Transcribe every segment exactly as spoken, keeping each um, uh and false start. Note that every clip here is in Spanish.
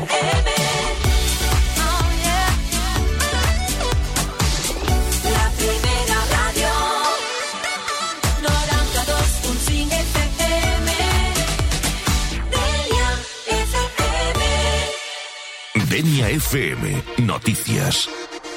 eme. Oh, yeah. La primera radio. noranta-dos punt cinc efe eme. Denia efe eme. Denia efe eme. Noticias.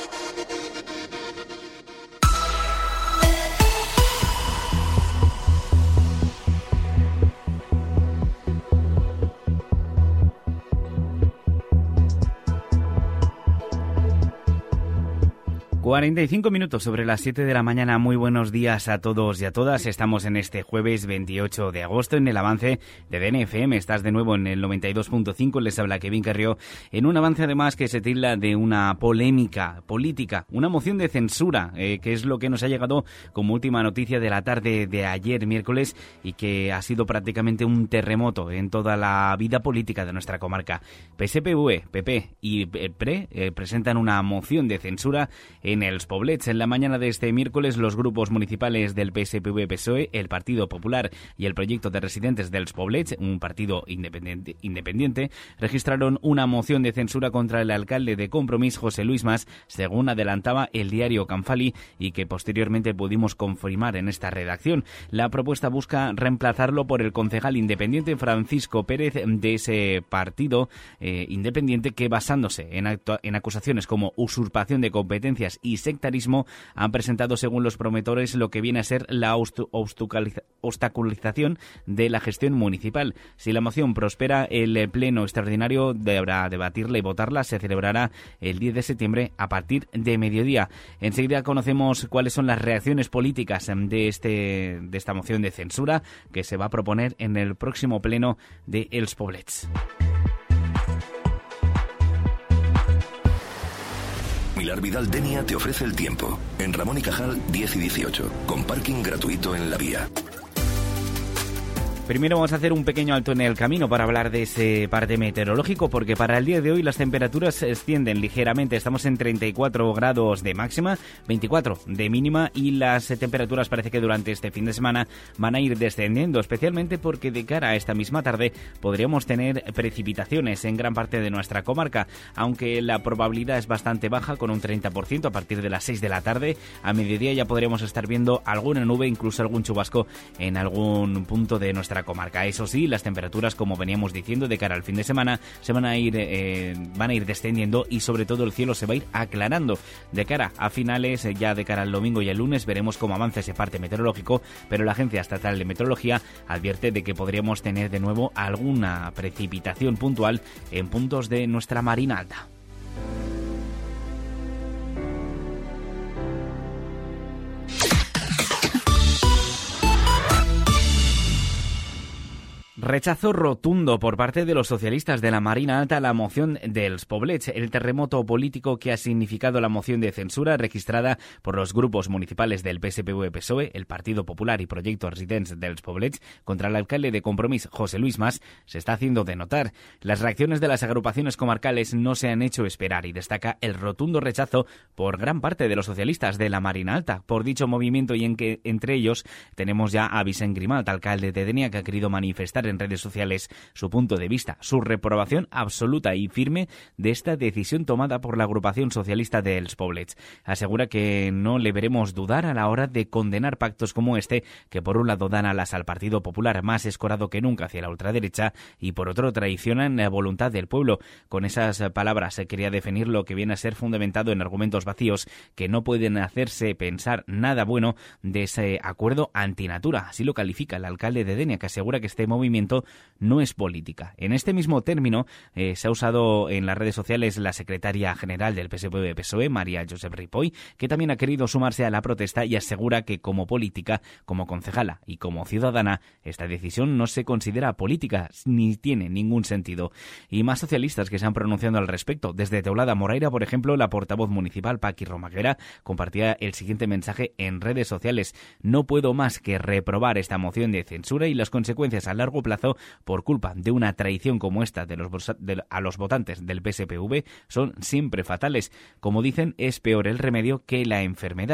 cuarenta y cinco minutos sobre las siete de la mañana. Muy buenos días a todos y a todas. Estamos en este jueves veintiocho de agosto en el avance de D N F M. Estás de nuevo en el noventa y dos punto cinco. Les habla Kevin Carrió en un avance además que se tilda de una polémica política, una moción de censura, eh, que es lo que nos ha llegado como última noticia de la tarde de ayer miércoles y que ha sido prácticamente un terremoto en toda la vida política de nuestra comarca. P S P V, P P y P R E eh, presentan una moción de censura en Els Poblets. En la mañana de este miércoles, los grupos municipales del P S P V P S O E, el Partido Popular y el Proyecto de Residentes dels Poblets, un partido independiente, independiente, registraron una moción de censura contra el alcalde de Compromís, José Luis Mas, según adelantaba el diario Canfali y que posteriormente pudimos confirmar en esta redacción. La propuesta busca reemplazarlo por el concejal independiente Francisco Pérez de ese partido eh, independiente que, basándose en, actu- en acusaciones como usurpación de competencias y sectarismo, han presentado según los promotores lo que viene a ser la obstaculización de la gestión municipal. Si la moción prospera, el pleno extraordinario deberá debatirla y votarla. Se celebrará el diez de septiembre a partir de mediodía. Enseguida conocemos cuáles son las reacciones políticas de, este, de esta moción de censura que se va a proponer en el próximo pleno de Els Poblets. Pilar Vidal Denia te ofrece el tiempo. En Ramón y Cajal diez y dieciocho, con parking gratuito en la vía. Primero vamos a hacer un pequeño alto en el camino para hablar de ese parte meteorológico, porque para el día de hoy las temperaturas ascienden ligeramente. Estamos en treinta y cuatro grados de máxima, veinticuatro de mínima, y las temperaturas parece que durante este fin de semana van a ir descendiendo, especialmente porque de cara a esta misma tarde podríamos tener precipitaciones en gran parte de nuestra comarca, aunque la probabilidad es bastante baja, con un treinta por ciento a partir de las seis de la tarde. A mediodía ya podríamos estar viendo alguna nube, incluso algún chubasco en algún punto de nuestra comarca. Eso sí, las temperaturas, como veníamos diciendo, de cara al fin de semana se van a ir eh, van a ir descendiendo y sobre todo el cielo se va a ir aclarando. De cara a finales, eh, ya de cara al domingo y el lunes, veremos cómo avanza ese parte meteorológico, pero la Agencia Estatal de Meteorología advierte de que podríamos tener de nuevo alguna precipitación puntual en puntos de nuestra Marina Alta. Rechazo rotundo por parte de los socialistas de la Marina Alta a la moción dels Poblets. El terremoto político que ha significado la moción de censura registrada por los grupos municipales del P S P V P S O E, el Partido Popular y Proyecto Residents dels Poblets contra el alcalde de Compromís, José Luis Mas, se está haciendo de notar. Las reacciones de las agrupaciones comarcales no se han hecho esperar y destaca el rotundo rechazo por gran parte de los socialistas de la Marina Alta por dicho movimiento, y en que entre ellos tenemos ya a Vicent Grimaldt, alcalde de Denia, que ha querido manifestar en redes sociales su punto de vista, su reprobación absoluta y firme de esta decisión tomada por la agrupación socialista de Els Poblets. Asegura que no le veremos dudar a la hora de condenar pactos como este, que por un lado dan alas al Partido Popular, más escorado que nunca hacia la ultraderecha, y por otro traicionan la voluntad del pueblo. Con esas palabras se quería definir lo que viene a ser fundamentado en argumentos vacíos que no pueden hacerse pensar nada bueno de ese acuerdo antinatura. Así lo califica el alcalde de Denia, que asegura que este movimiento no es política. En este mismo término eh, se ha usado en las redes sociales la secretaria general del P S P V P S O E, María Josep Ripoll, que también ha querido sumarse a la protesta y asegura que como política, como concejala y como ciudadana, esta decisión no se considera política ni tiene ningún sentido. Y más socialistas que se han pronunciado al respecto. Desde Teulada Moraira, por ejemplo, la portavoz municipal Paqui Romaguera compartía el siguiente mensaje en redes sociales: no puedo más que reprobar esta moción de censura y las consecuencias a largo plazo por culpa de una traición como esta de los, de, a los votantes del P S P V son siempre fatales. Como dicen, es peor el remedio que la enfermedad.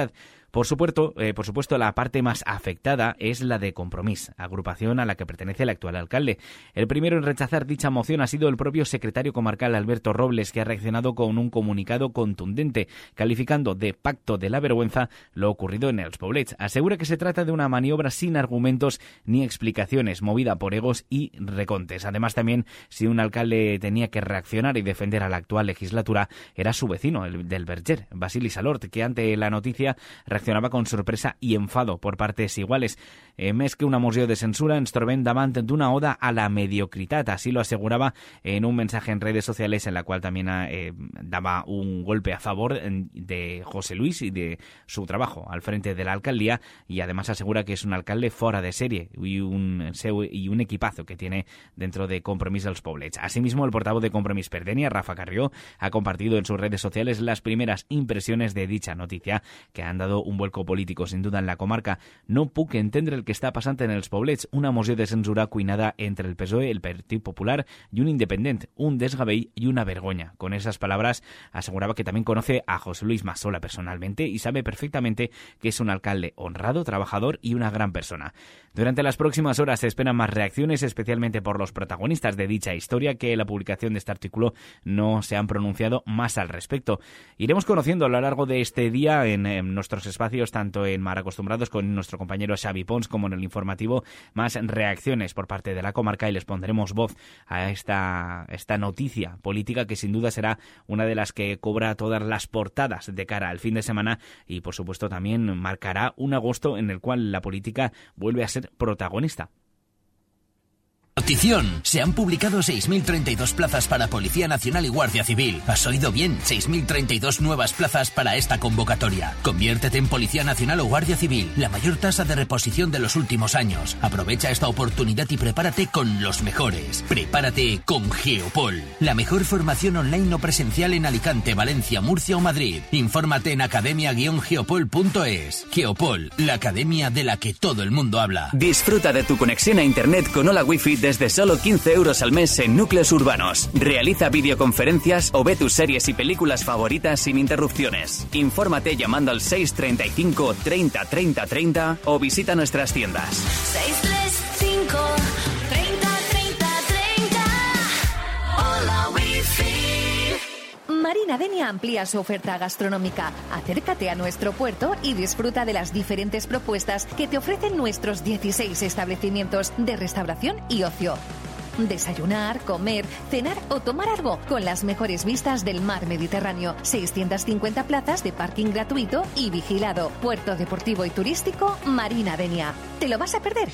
Por supuesto, eh, por supuesto, la parte más afectada es la de Compromís, agrupación a la que pertenece el actual alcalde. El primero en rechazar dicha moción ha sido el propio secretario comarcal Alberto Robles, que ha reaccionado con un comunicado contundente, calificando de pacto de la vergüenza lo ocurrido en Els Poblets. Asegura que se trata de una maniobra sin argumentos ni explicaciones, movida por egos y recontes. Además, también, si un alcalde tenía que reaccionar y defender a la actual legislatura, era su vecino, el del Verger, Basili Salort, que ante la noticia reaccionava con sorpresa i enfado por partes iguales. Eh, més que una moció de censura, ens trobem davant d'una oda a la mediocritat. Así lo aseguraba en un mensaje en redes sociales en la cual también eh, daba un golpe a favor de José Luis y de su trabajo al frente de la alcaldía, y además asegura que es un alcalde fuera de serie y un, y un equipazo que tiene dentro de Compromís dels Poblets. Asimismo, el portavoz de Compromís per Dénia, Rafa Carrió, ha compartido en sus redes sociales las primeras impresiones de dicha noticia, que han dado un vuelco político sin duda en la comarca. No puc entendre el que està passant en els Poblets, una moció de censura cuinada entre el P S O E, el Partit Popular y un independent, un desgavell y una vergoña. Con esas palabras aseguraba que también conoce a José Luis Massola personalmente y sabe perfectamente que es un alcalde honrado, trabajador y una gran persona. Durante las próximas horas se esperan más reacciones, especialmente por los protagonistas de dicha historia, que en la publicación de este artículo no se han pronunciado más al respecto. Iremos conociendo a lo largo de este día en, en nuestros espacios, tanto en Mar Acostumbrados con nuestro compañero Xavi Pons como en el informativo, más reacciones por parte de la comarca, y les pondremos voz a esta, esta noticia política que sin duda será una de las que cobra todas las portadas de cara al fin de semana, y por supuesto también marcará un agosto en el cual la política vuelve a ser protagonista. Notición. Se han publicado seis mil treinta y dos plazas para Policía Nacional y Guardia Civil. ¿Has oído bien? seis mil treinta y dos nuevas plazas para esta convocatoria. Conviértete en Policía Nacional o Guardia Civil. La mayor tasa de reposición de los últimos años. Aprovecha esta oportunidad y prepárate con los mejores. Prepárate con Geopol. La mejor formación online o presencial en Alicante, Valencia, Murcia o Madrid. Infórmate en academia guion geopol punto es. Geopol, la academia de la que todo el mundo habla. Disfruta de tu conexión a internet con Hola Wi-Fi desde solo quince euros al mes en núcleos urbanos. Realiza videoconferencias o ve tus series y películas favoritas sin interrupciones. Infórmate llamando al seis treinta y cinco treinta treinta treinta o visita nuestras tiendas. seis tres cinco treinta treinta treinta. Hola Wi-Fi. Marina Denia amplía su oferta gastronómica. Acércate a nuestro puerto y disfruta de las diferentes propuestas que te ofrecen nuestros dieciséis establecimientos de restauración y ocio. Desayunar, comer, cenar o tomar algo con las mejores vistas del mar Mediterráneo. seiscientas cincuenta plazas de parking gratuito y vigilado. Puerto deportivo y turístico Marina Denia. ¿Te lo vas a perder?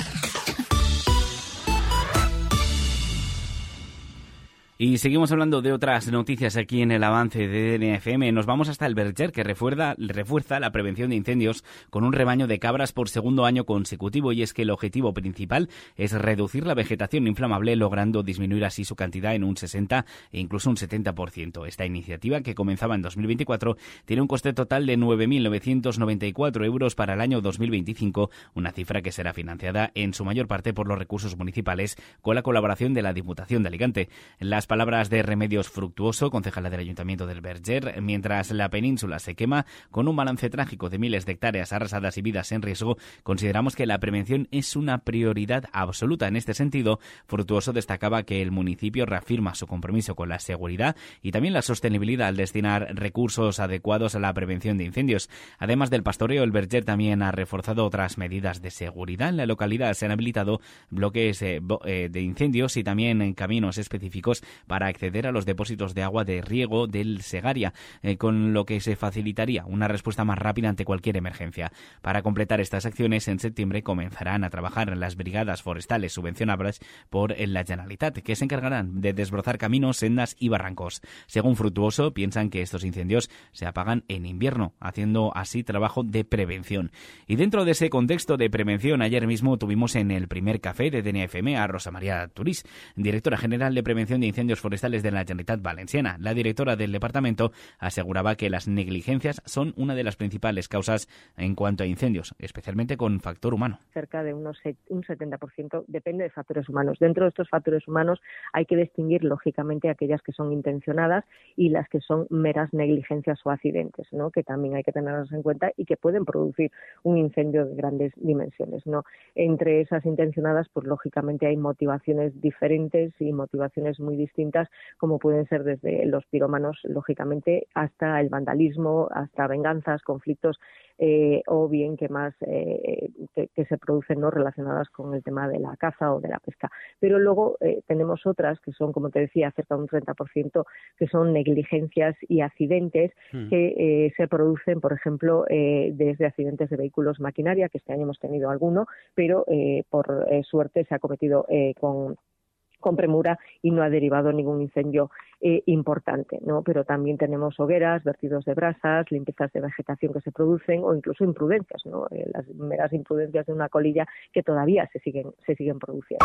Y seguimos hablando de otras noticias aquí en el avance de D N F M. Nos vamos hasta el Verger, que refuerza, refuerza la prevención de incendios con un rebaño de cabras por segundo año consecutivo, y es que el objetivo principal es reducir la vegetación inflamable, logrando disminuir así su cantidad en un sesenta e incluso un setenta por ciento. Esta iniciativa, que comenzaba en dos mil veinticuatro, tiene un coste total de nueve mil novecientos noventa y cuatro euros para el año dos mil veinticinco, una cifra que será financiada en su mayor parte por los recursos municipales con la colaboración de la Diputación de Alicante. Las palabras de Remedios Fructuoso, concejala del Ayuntamiento del Verger. Mientras la península se quema con un balance trágico de miles de hectáreas arrasadas y vidas en riesgo, consideramos que la prevención es una prioridad absoluta. En este sentido, Fructuoso destacaba que el municipio reafirma su compromiso con la seguridad y también la sostenibilidad al destinar recursos adecuados a la prevención de incendios. Además del pastoreo, el Verger también ha reforzado otras medidas de seguridad. En la localidad se han habilitado bloques eh, de incendios y también en caminos específicos para acceder a los depósitos de agua de riego del Segaria, eh, con lo que se facilitaría una respuesta más rápida ante cualquier emergencia. Para completar estas acciones, en septiembre comenzarán a trabajar las brigadas forestales subvencionables por la Generalitat, que se encargarán de desbrozar caminos, sendas y barrancos. Según Fructuoso, piensan que estos incendios se apagan en invierno, haciendo así trabajo de prevención. Y dentro de ese contexto de prevención, ayer mismo tuvimos en el primer café de D N F M a Rosa María Turís, directora general de Prevención de Incendios Incendios Forestales de la Generalitat Valenciana. La directora del departamento aseguraba que las negligencias son una de las principales causas en cuanto a incendios, especialmente con factor humano. Cerca de unos un setenta por ciento depende de factores humanos. Dentro de estos factores humanos hay que distinguir, lógicamente, aquellas que son intencionadas y las que son meras negligencias o accidentes, ¿no?, que también hay que tenerlas en cuenta y que pueden producir un incendio de grandes dimensiones, ¿no? Entre esas intencionadas, pues lógicamente hay motivaciones diferentes y motivaciones muy distintas, como pueden ser desde los pirómanos, lógicamente, hasta el vandalismo, hasta venganzas, conflictos, eh, o bien que más eh, que, que se producen, ¿no?, relacionadas con el tema de la caza o de la pesca. Pero luego eh, tenemos otras que son, como te decía, cerca de un treinta por ciento, que son negligencias y accidentes mm. que eh, se producen, por ejemplo, eh, desde accidentes de vehículos, maquinaria, que este año hemos tenido alguno, pero eh, por eh, suerte se ha cometido eh, con con premura y no ha derivado ningún incendio eh, importante, ¿no? Pero también tenemos hogueras, vertidos de brasas, limpiezas de vegetación que se producen o incluso imprudencias, ¿no? Eh, las meras imprudencias de una colilla que todavía se siguen, se siguen produciendo.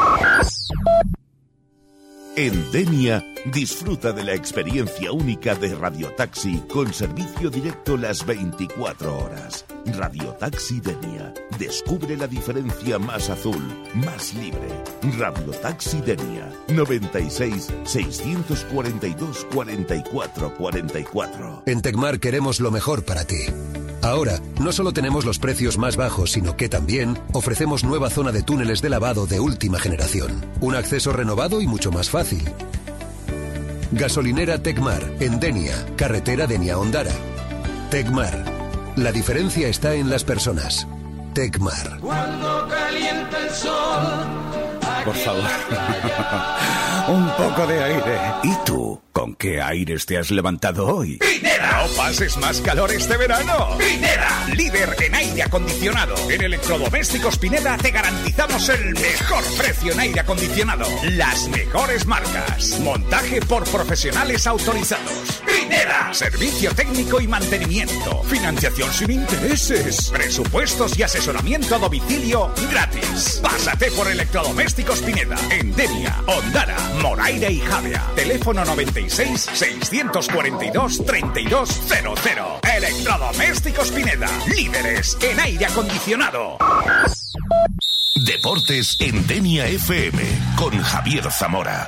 En Denia, disfruta de la experiencia única de Radiotaxi con servicio directo las veinticuatro horas. Radiotaxi Denia. Descubre la diferencia más azul, más libre. Radiotaxi Denia. noventa y seis, seiscientos cuarenta y dos, cuarenta y cuatro cuarenta y cuatro. En Tecmar queremos lo mejor para ti. Ahora, no solo tenemos los precios más bajos, sino que también ofrecemos nueva zona de túneles de lavado de última generación. Un acceso renovado y mucho más fácil. Gasolinera Tecmar, en Denia, carretera Denia-Ondara. Tecmar. La diferencia está en las personas. Tecmar. Cuando calienta el sol. Por favor. Un poco de aire. ¿Y tú? ¿Con qué aires te has levantado hoy? ¡Pineda! ¡No pases más calor este verano! ¡Pineda! Líder en aire acondicionado. En Electrodomésticos Pineda te garantizamos el mejor precio en aire acondicionado. Las mejores marcas. Montaje por profesionales autorizados. ¡Pineda! Servicio técnico y mantenimiento. Financiación sin intereses. Presupuestos y asesoramiento a domicilio gratis. Pásate por Electrodomésticos Pineda. En Denia, Ondara, Moraira y Javea. Teléfono noventa y seis, seiscientos cuarenta y dos, treinta y dos cero cero. Electrodomésticos Pineda. Líderes en aire acondicionado. Deportes en Denia F M con Javier Zamora.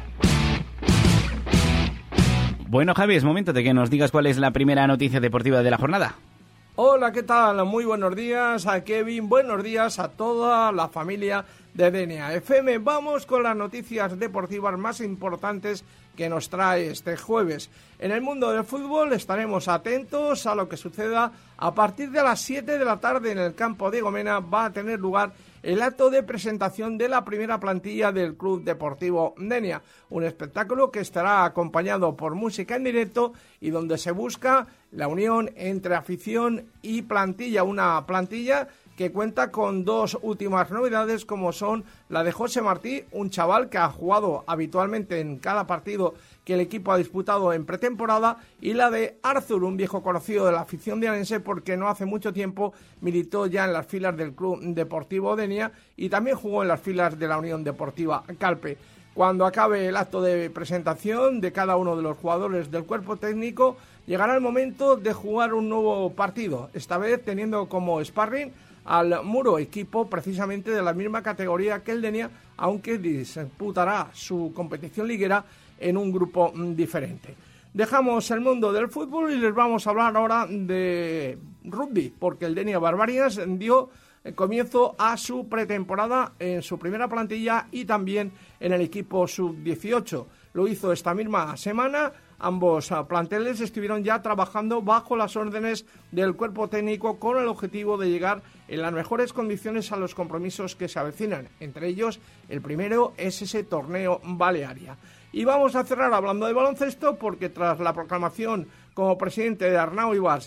Bueno, Javi, es momento de que nos digas cuál es la primera noticia deportiva de la jornada. Hola, ¿qué tal? Muy buenos días a Kevin, buenos días a toda la familia de Denia F M. Vamos con las noticias deportivas más importantes que nos trae este jueves. En el mundo del fútbol estaremos atentos a lo que suceda a partir de las siete de la tarde en el campo de Gomena. Va a tener lugar el acto de presentación de la primera plantilla del Club Deportivo Denia, un espectáculo que estará acompañado por música en directo y donde se busca la unión entre afición y plantilla, una plantilla que cuenta con dos últimas novedades, como son la de José Martí, un chaval que ha jugado habitualmente en cada partido que el equipo ha disputado en pretemporada, y la de Arthur, un viejo conocido de la afición dianense porque no hace mucho tiempo militó ya en las filas del Club Deportivo Denia y también jugó en las filas de la Unión Deportiva Calpe. Cuando acabe el acto de presentación de cada uno de los jugadores del cuerpo técnico, llegará el momento de jugar un nuevo partido, esta vez teniendo como sparring al Muro, equipo precisamente de la misma categoría que el Denia, aunque disputará su competición liguera en un grupo diferente. Dejamos el mundo del fútbol y les vamos a hablar ahora de rugby, porque el Denia Barbarians dio comienzo a su pretemporada en su primera plantilla y también en el equipo sub dieciocho. Lo hizo esta misma semana. Ambos planteles estuvieron ya trabajando bajo las órdenes del cuerpo técnico con el objetivo de llegar en las mejores condiciones a los compromisos que se avecinan. Entre ellos, el primero es ese torneo Balearia. Y vamos a cerrar hablando de baloncesto, porque tras la proclamación como presidente de Arnau Ibas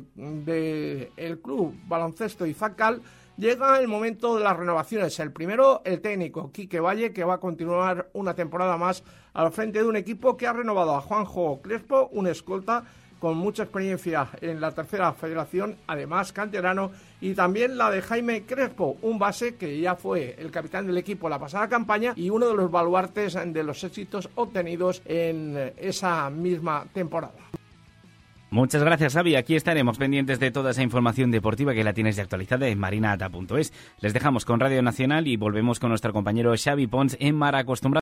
del Club Baloncesto Izacal, llega el momento de las renovaciones. El primero, el técnico, Quique Valle, que va a continuar una temporada más al frente de un equipo que ha renovado a Juanjo Crespo, un escolta con mucha experiencia en la tercera federación, además canterano, y también la de Jaime Crespo, un base que ya fue el capitán del equipo la pasada campaña y uno de los baluartes de los éxitos obtenidos en esa misma temporada. Muchas gracias, Xavi. Aquí estaremos pendientes de toda esa información deportiva que la tienes de actualizada en marinata punto es. Les dejamos con Radio Nacional y volvemos con nuestro compañero Xavi Pons en Mar Acostumbrado.